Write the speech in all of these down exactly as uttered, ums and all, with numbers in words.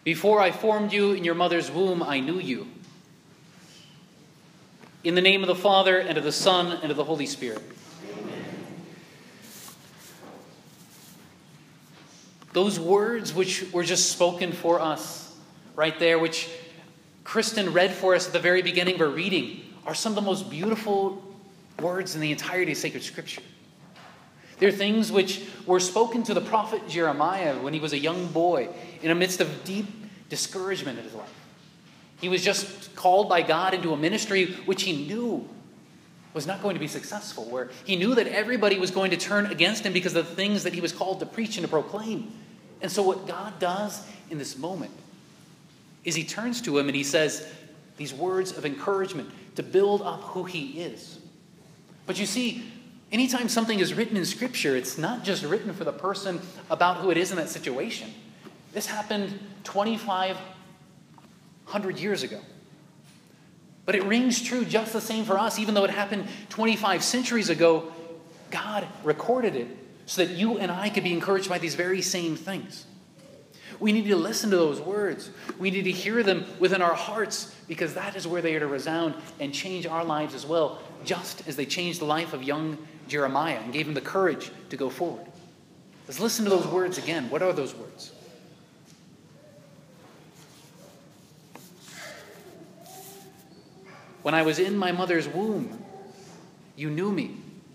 Before I formed you in your mother's womb, I knew you. In the name of the Father, and of the Son, and of the Holy Spirit. Amen. Those words which were just spoken for us right there, which Kristen read for us at the very beginning of our reading, are some of the most beautiful words in the entirety of sacred Scripture. They're things which were spoken to the prophet Jeremiah when he was a young boy in the midst of deep discouragement in his life. He was just called by God into a ministry which he knew was not going to be successful, where he knew that everybody was going to turn against him because of the things that he was called to preach and to proclaim. And so what God does in this moment is he turns to him and he says these words of encouragement to build up who he is. But you see, anytime something is written in Scripture, it's not just written for the person about who it is in that situation. This happened twenty-five hundred years ago. But it rings true just the same for us, even though it happened twenty-five centuries ago. God recorded it so that you and I could be encouraged by these very same things. We need to listen to those words. We need to hear them within our hearts, because that is where they are to resound and change our lives as well, just as they changed the life of young Jeremiah and gave him the courage to go forward. Let's listen to those words again. What are those words? When I was in my mother's womb, you knew me.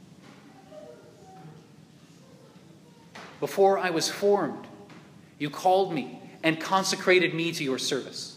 Before I was formed, you called me and consecrated me to your service.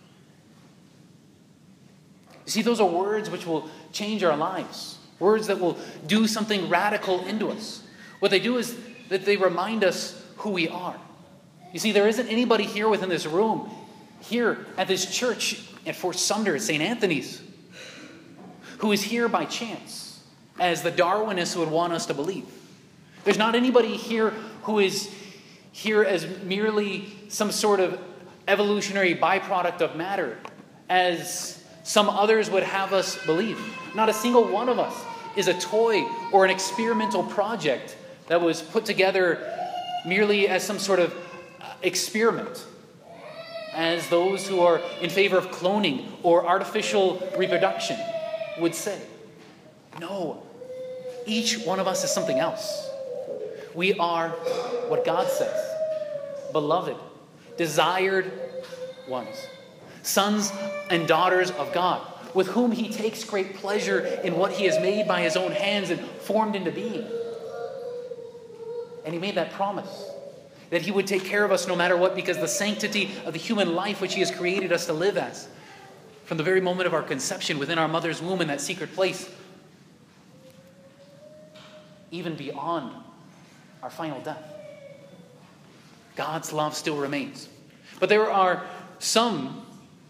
You see, those are words which will change our lives. Words that will do something radical into us. What they do is that they remind us who we are. You see, there isn't anybody here within this room, here at this church at Fort Sumner at Saint Anthony's, who is here by chance, as the Darwinists would want us to believe. There's not anybody here who is here as merely some sort of evolutionary byproduct of matter, as some others would have us believe. Not a single one of us is a toy or an experimental project that was put together merely as some sort of experiment, as those who are in favor of cloning or artificial reproduction would say. No, each one of us is something else. We are what God says, beloved, desired ones, sons and daughters of God, with whom he takes great pleasure in what he has made by his own hands and formed into being. And he made that promise that he would take care of us no matter what, because the sanctity of the human life which he has created us to live as, from the very moment of our conception within our mother's womb in that secret place, even beyond our final death, God's love still remains. But there are some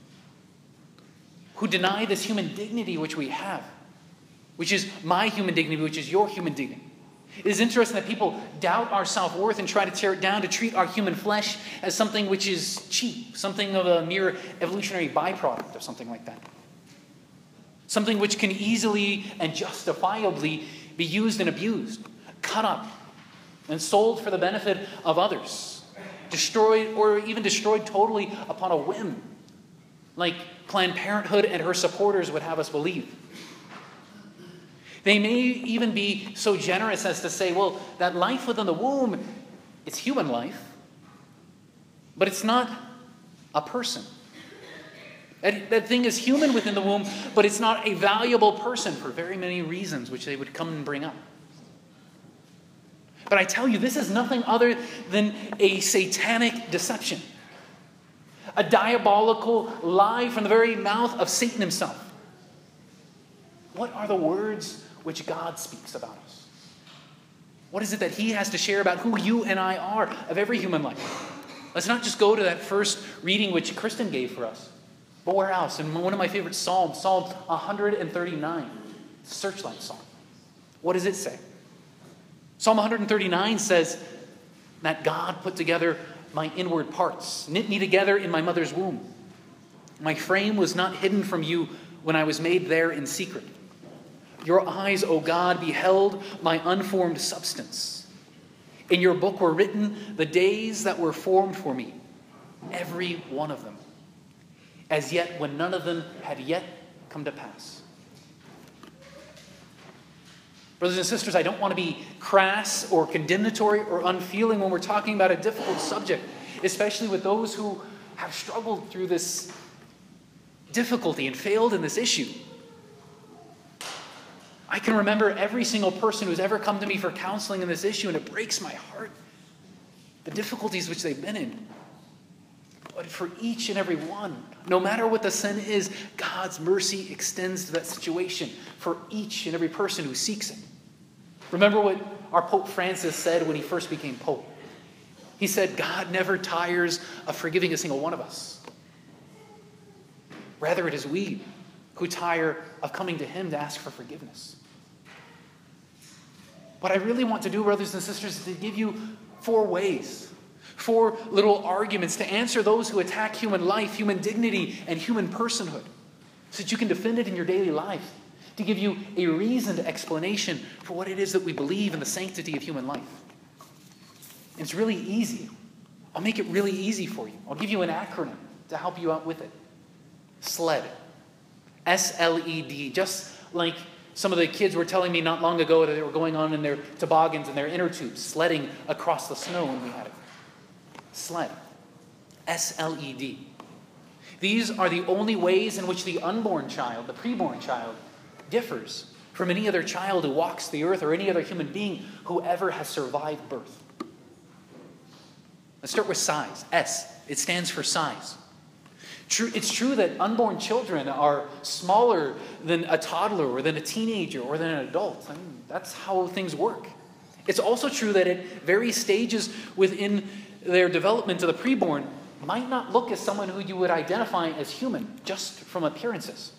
who deny this human dignity which we have, which is my human dignity, which is your human dignity. It is interesting that people doubt our self-worth and try to tear it down, to treat our human flesh as something which is cheap, something of a mere evolutionary byproduct or something like that. Something which can easily and justifiably be used and abused, cut up, and sold for the benefit of others, destroyed or even destroyed totally upon a whim, like Planned Parenthood and her supporters would have us believe. They may even be so generous as to say, well, that life within the womb, it's human life, but it's not a person. That, that thing is human within the womb, but it's not a valuable person for very many reasons, which they would come and bring up. But I tell you, this is nothing other than a satanic deception, a diabolical lie from the very mouth of Satan himself. What are the words which God speaks about us? What is it that he has to share about who you and I are of every human life? Let's not just go to that first reading which Kristen gave for us, but where else? In one of my favorite Psalms, Psalm one thirty-nine, Searchlight Psalm. What does it say? Psalm one thirty-nine says that God put together my inward parts, knit me together in my mother's womb. My frame was not hidden from you when I was made there in secret. Your eyes, O God, beheld my unformed substance. In your book were written the days that were formed for me, every one of them, as yet when none of them had yet come to pass. Brothers and sisters, I don't want to be crass or condemnatory or unfeeling when we're talking about a difficult subject, especially with those who have struggled through this difficulty and failed in this issue. I can remember every single person who's ever come to me for counseling in this issue, and it breaks my heart, the difficulties which they've been in. But for each and every one, no matter what the sin is, God's mercy extends to that situation for each and every person who seeks it. Remember what our Pope Francis said when he first became Pope. He said, God never tires of forgiving a single one of us. Rather, it is we who tire of coming to him to ask for forgiveness. What I really want to do, brothers and sisters, is to give you four ways, four little arguments to answer those who attack human life, human dignity, and human personhood, so that you can defend it in your daily life, to give you a reasoned explanation for what it is that we believe in the sanctity of human life. And it's really easy. I'll make it really easy for you. I'll give you an acronym to help you out with it. SLED. S L E D. Just like some of the kids were telling me not long ago that they were going on in their toboggans and their inner tubes, sledding across the snow when we had it. SLED. S L E D. These are the only ways in which the unborn child, the preborn child, differs from any other child who walks the earth or any other human being who ever has survived birth. Let's start with size. S. It stands for size. True, it's true that unborn children are smaller than a toddler or than a teenager or than an adult. I mean, that's how things work. It's also true that at various stages within their development of the preborn might not look as someone who you would identify as human, just from appearances.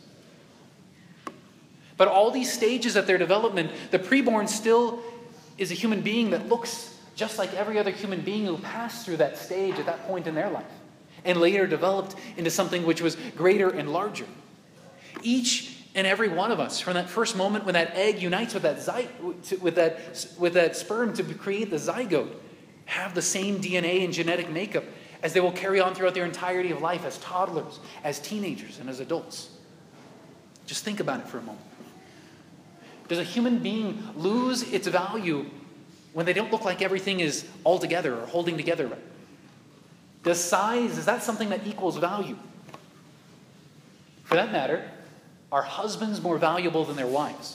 But all these stages of their development, the preborn still is a human being that looks just like every other human being who passed through that stage at that point in their life, and later developed into something which was greater and larger. Each and every one of us, from that first moment when that egg unites with that, zy- with that, with that sperm to create the zygote, have the same D N A and genetic makeup as they will carry on throughout their entirety of life as toddlers, as teenagers, and as adults. Just think about it for a moment. Does a human being lose its value when they don't look like everything is all together or holding together right? Does size, is that something that equals value? For that matter, are husbands more valuable than their wives?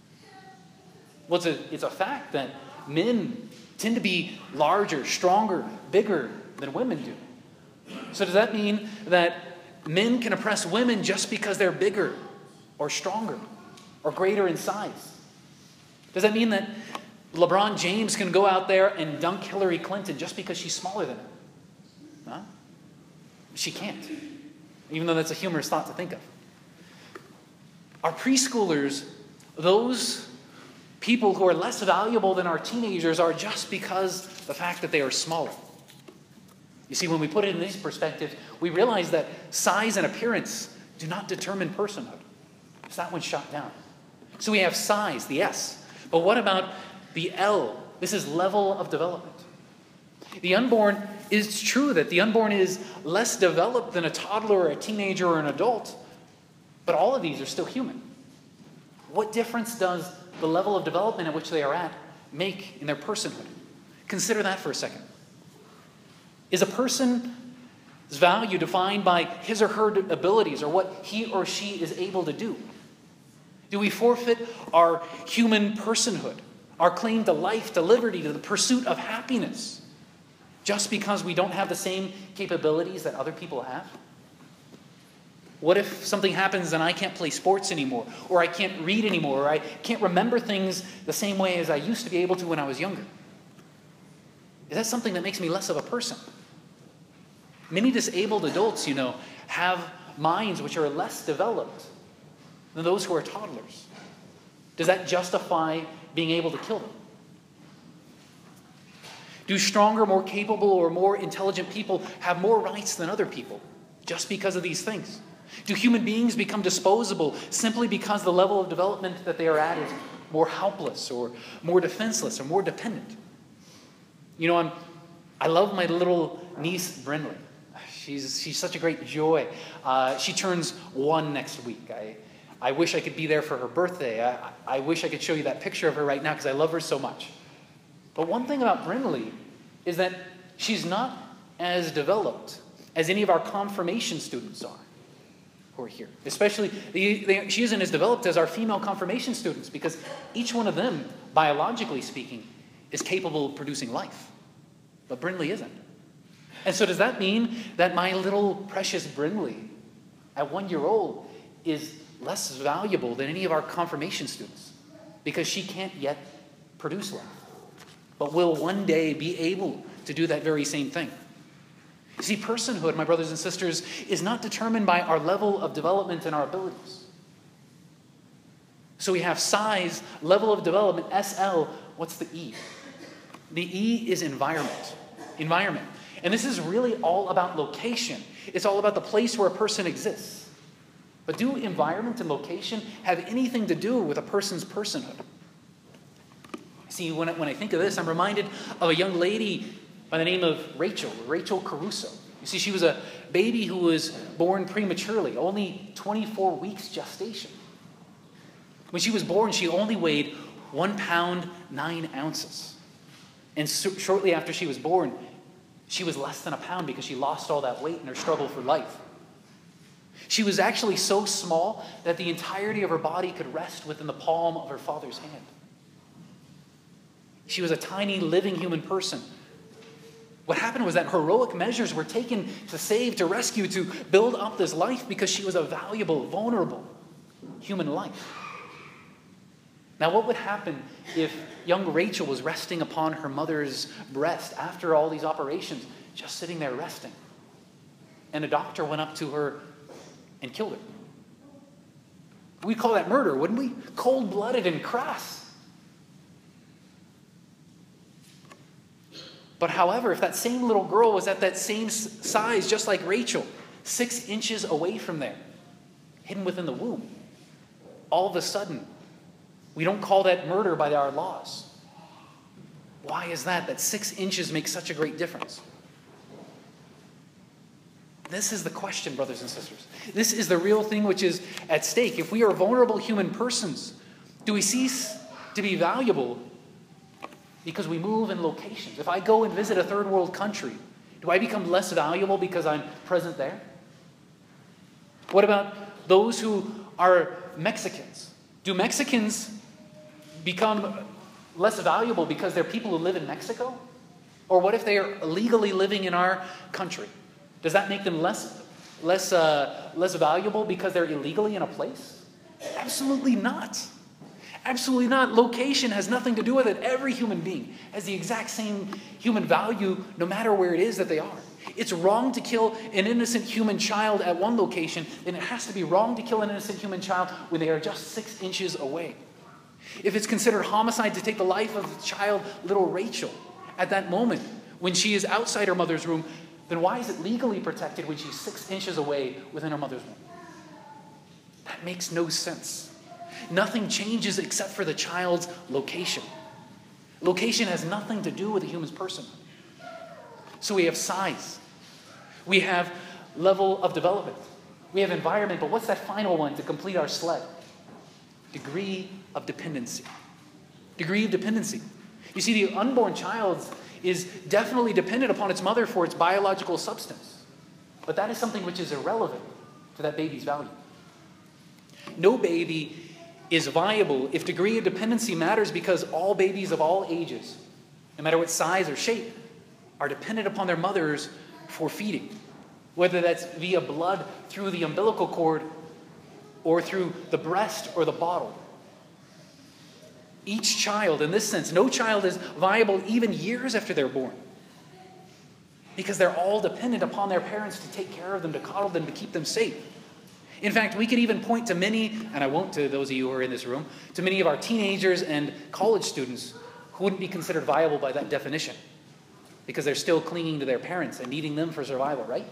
Well, it's a, it's a fact that men tend to be larger, stronger, bigger than women do. So does that mean that men can oppress women just because they're bigger or stronger or greater in size? Does that mean that LeBron James can go out there and dunk Hillary Clinton just because she's smaller than him? Huh? She can't, even though that's a humorous thought to think of. Our preschoolers, those people who are less valuable than our teenagers, are just because the fact that they are smaller. You see, when we put it in this perspective, we realize that size and appearance do not determine personhood. It's that one's shot down. So we have size, the S. But what about the L? This is level of development. The unborn, it's true that the unborn is less developed than a toddler or a teenager or an adult, but all of these are still human. What difference does the level of development at which they are at make in their personhood? Consider that for a second. Is a person's value defined by his or her abilities or what he or she is able to do? Do we forfeit our human personhood, our claim to life, to liberty, to the pursuit of happiness, just because we don't have the same capabilities that other people have? What if something happens and I can't play sports anymore, or I can't read anymore, or I can't remember things the same way as I used to be able to when I was younger? Is that something that makes me less of a person? Many disabled adults, you know, have minds which are less developed than those who are toddlers. Does that justify being able to kill them? Do stronger, more capable, or more intelligent people have more rights than other people just because of these things? Do human beings become disposable simply because the level of development that they are at is more helpless or more defenseless or more dependent? You know, I'm, I love my little niece, Brinley. She's, she's such a great joy. Uh, she turns one next week. I, I wish I could be there for her birthday. I, I wish I could show you that picture of her right now because I love her so much. But one thing about Brindley is that she's not as developed as any of our confirmation students are who are here. Especially, they, they, she isn't as developed as our female confirmation students because each one of them, biologically speaking, is capable of producing life. But Brindley isn't. And so does that mean that my little precious Brindley at one year old is less valuable than any of our confirmation students because she can't yet produce life, but will one day be able to do that very same thing? You see, personhood, my brothers and sisters, is not determined by our level of development and our abilities. So we have size, level of development, S L. What's the E? The E is environment. Environment. And this is really all about location. It's all about the place where a person exists. But do environment and location have anything to do with a person's personhood? See, when I, when I think of this, I'm reminded of a young lady by the name of Rachel, Rachel Caruso. You see, she was a baby who was born prematurely, only twenty-four weeks gestation. When she was born, she only weighed one pound, nine ounces. And so, shortly after she was born, she was less than a pound because she lost all that weight in her struggle for life. She was actually so small that the entirety of her body could rest within the palm of her father's hand. She was a tiny, living human person. What happened was that heroic measures were taken to save, to rescue, to build up this life because she was a valuable, vulnerable human life. Now, what would happen if young Rachel was resting upon her mother's breast after all these operations, just sitting there resting, and a doctor went up to her and killed her? We'd call that murder, wouldn't we? Cold-blooded and crass. But however, if that same little girl was at that same size, just like Rachel, six inches away from there, hidden within the womb, all of a sudden, we don't call that murder by our laws. Why is that? That six inches makes such a great difference. This is the question, brothers and sisters. This is the real thing which is at stake. If we are vulnerable human persons, do we cease to be valuable because we move in locations? If I go and visit a third world country, do I become less valuable because I'm present there? What about those who are Mexicans? Do Mexicans become less valuable because they're people who live in Mexico? Or what if they are illegally living in our country? Does that make them less, less, uh, less valuable because they're illegally in a place? Absolutely not. Absolutely not. Location has nothing to do with it. Every human being has the exact same human value no matter where it is that they are. It's wrong to kill an innocent human child at one location, and it has to be wrong to kill an innocent human child when they are just six inches away. If it's considered homicide to take the life of the child, little Rachel, at that moment when she is outside her mother's room, then why is it legally protected when she's six inches away within her mother's womb? That makes no sense. Nothing changes except for the child's location. Location has nothing to do with a human person. So we have size. We have level of development. We have environment, but what's that final one to complete our sled? Degree of dependency. Degree of dependency. You see, the unborn child is definitely dependent upon its mother for its biological substance. But that is something which is irrelevant to that baby's value. No baby is viable if degree of dependency matters, because all babies of all ages, no matter what size or shape, are dependent upon their mothers for feeding, whether that's via blood through the umbilical cord or through the breast or the bottle. Each child, in this sense, no child is viable even years after they're born, because they're all dependent upon their parents to take care of them, to coddle them, to keep them safe. In fact, we could even point to many, and I won't to those of you who are in this room, to many of our teenagers and college students who wouldn't be considered viable by that definition, because they're still clinging to their parents and needing them for survival, right?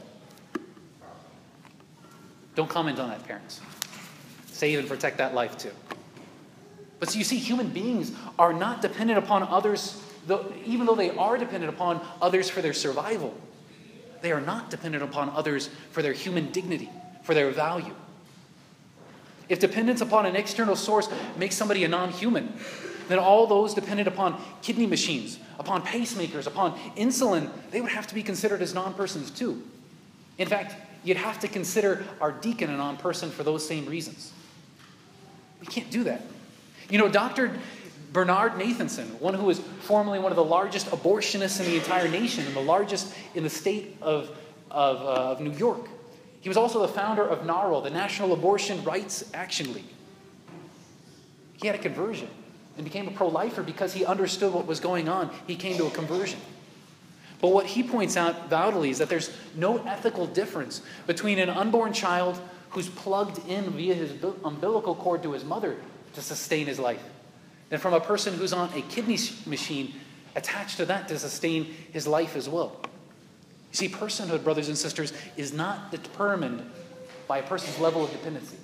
Don't comment on that, parents. Save and protect that life too. But so you see, human beings are not dependent upon others, though, even though they are dependent upon others for their survival. they are not dependent upon others for their human dignity, for their value. If dependence upon an external source makes somebody a non-human, then all those dependent upon kidney machines, upon pacemakers, upon insulin, they would have to be considered as non-persons too. In fact, you'd have to consider our deacon a non-person for those same reasons. We can't do that. You know, Doctor Bernard Nathanson, one who was formerly one of the largest abortionists in the entire nation and the largest in the state of, of, uh, of New York. He was also the founder of NARAL, the National Abortion Rights Action League. He had a conversion and became a pro-lifer because he understood what was going on. He came to a conversion. But what he points out validly is that there's no ethical difference between an unborn child who's plugged in via his umbilical cord to his mother to sustain his life, than from a person who's on a kidney machine attached to that to sustain his life as well. You see, personhood, brothers and sisters, is not determined by a person's level of dependency.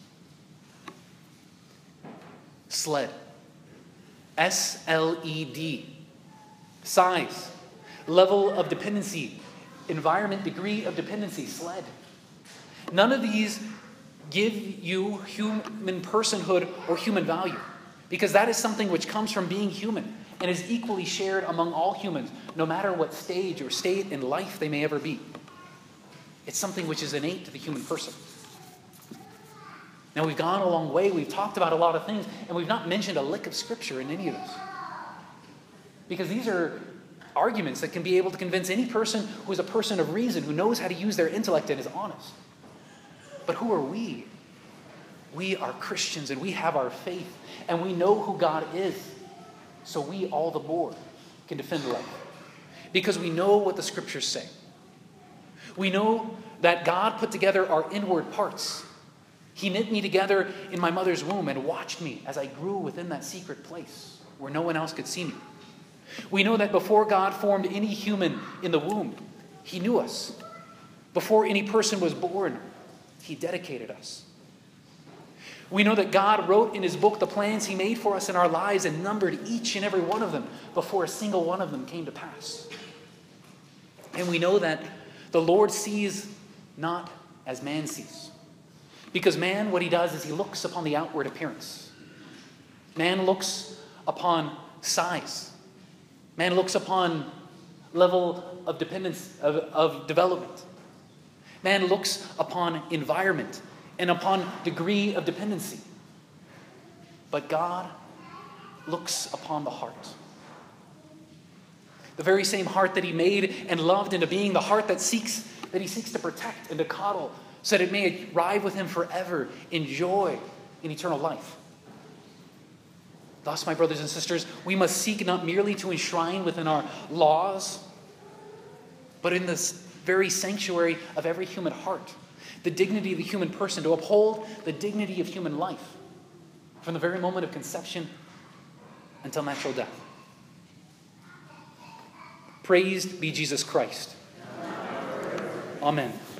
SLED. S L E D. Size. Level of dependency. Environment, degree of dependency. SLED. None of these give you human personhood or human value, because that is something which comes from being human and is equally shared among all humans, no matter what stage or state in life they may ever be. It's something which is innate to the human person. Now, we've gone a long way, we've talked about a lot of things, and we've not mentioned a lick of Scripture in any of this. Because these are arguments that can be able to convince any person who is a person of reason, who knows how to use their intellect and is honest. But who are we? We are Christians, and we have our faith, and we know who God is. So we all the more can defend life, because we know what the Scriptures say. We know that God put together our inward parts. He knit me together in my mother's womb and watched me as I grew within that secret place where no one else could see me. We know that before God formed any human in the womb, He knew us. Before any person was born, He dedicated us. We know that God wrote in His book the plans He made for us in our lives and numbered each and every one of them before a single one of them came to pass. And we know that the Lord sees not as man sees. Because man, what he does is he looks upon the outward appearance. Man looks upon size. Man looks upon level of dependence, of, of development. Man looks upon environment and upon degree of dependency. But God looks upon the heart. The very same heart that He made and loved into being, the heart that seeks, that He seeks to protect and to coddle, so that it may arrive with Him forever in joy in eternal life. Thus, my brothers and sisters, we must seek not merely to enshrine within our laws, but in this very sanctuary of every human heart, the dignity of the human person, to uphold the dignity of human life from the very moment of conception until natural death. Praised be Jesus Christ. Amen.